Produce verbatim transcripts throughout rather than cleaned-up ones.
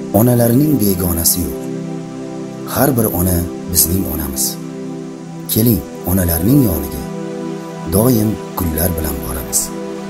Onalarning begonasi yo'q. Har bir ona bizning onamiz. Keling, onalarning yoniga doim gullar bilan boramiz.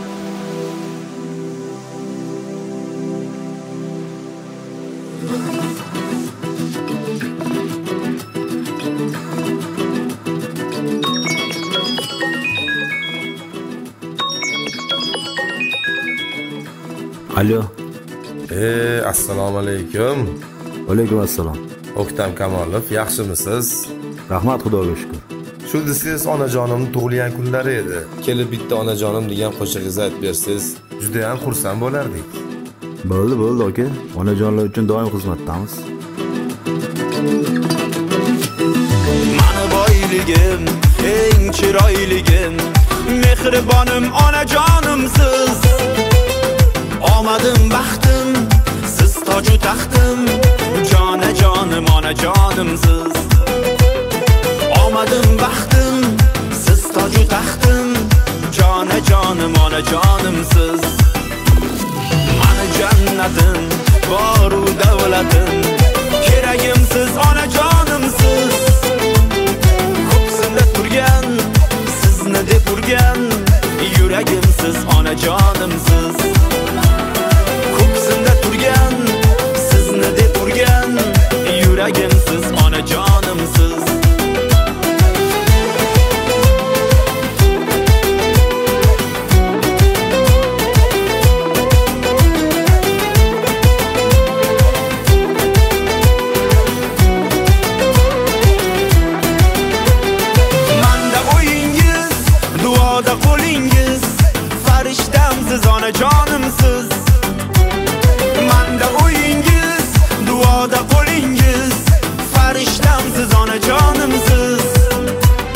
Alo. Ey, assalomu alaykum. Alaykum assalom. O'ktam Kamolov, yaxshimisiz? Rahmat, Xudoga shukr. Shu siz onajonimning tug'ilgan kunlari edi. Kelib bitta onajonim degan qo'shig'ingiz aytib bersiz, juda ham xursand bo'lardik. Bo'ldi, bo'ldi aka. Onajonlar uchun doim xizmatdamiz. Mani boyligim, eng chiroyligim, mehribonim onajonimsiz. Omadim, baxtim, siz toju taxtim, jonajonim onajonimsiz. Omadim, baxtim, siz toju taxtim, jonajonim onajonimsiz. Mani jannatim, boru davlatim, keragimsiz onajonimsiz. Ko'ksimda turgan, sizni deb urgan, yuragimsiz onajon